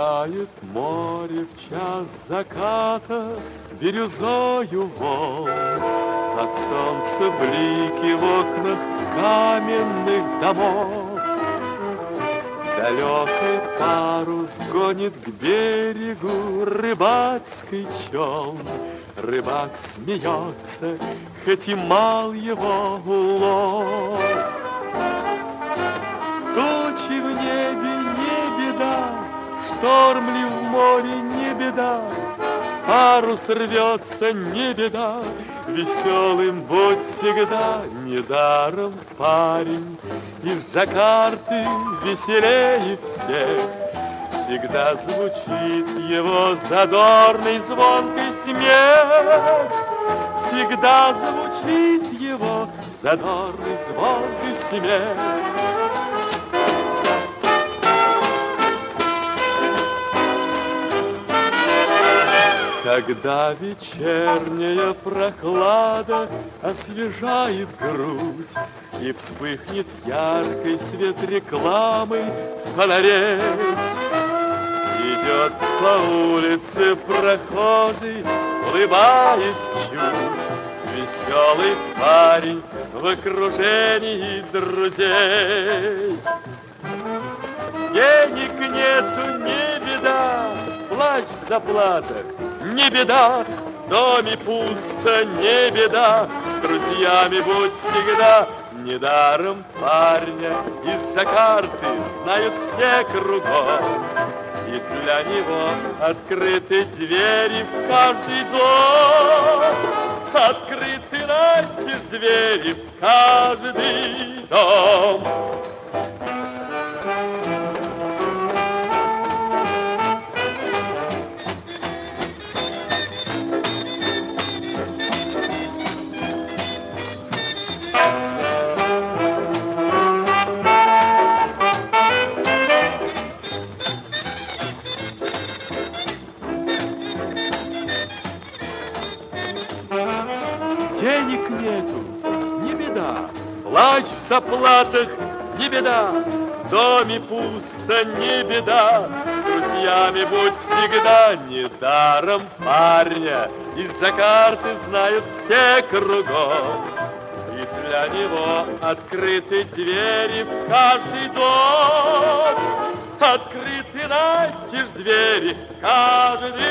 Сияет море в час заката бирюзою волн. От солнца блики в окнах каменных домов. Далекий парус гонит к берегу рыбацкий челн. Рыбак смеется, хоть и мал его улов. Тучи в небе не беда, шторм ли в море не беда, парус рвется не беда, веселым будь всегда. Недаром парень из Джакарты веселее всех. Всегда звучит его задорный звонкий смех. Всегда звучит его задорный звонкий смех. Когда вечерняя прохлада освежает грудь и вспыхнет яркий свет рекламы фонарей, идет по улице прохожий, улыбаясь чуть, веселый парень в окружении друзей. Денег нету, не беда, плачь в заплатах, не беда, в доме пусто, не беда, с друзьями будь всегда. Недаром парня из Джакарты знают все кругом, и для него открыты двери в каждый дом. Открыты настежь двери в каждый дом. Денег нету, не беда, плачь в заплатах, не беда, в доме пусто, не беда, с друзьями будь всегда. Недаром парня из Джакарты знают все кругом, и для него открыты двери в каждый дом. Открыты настежь двери в каждый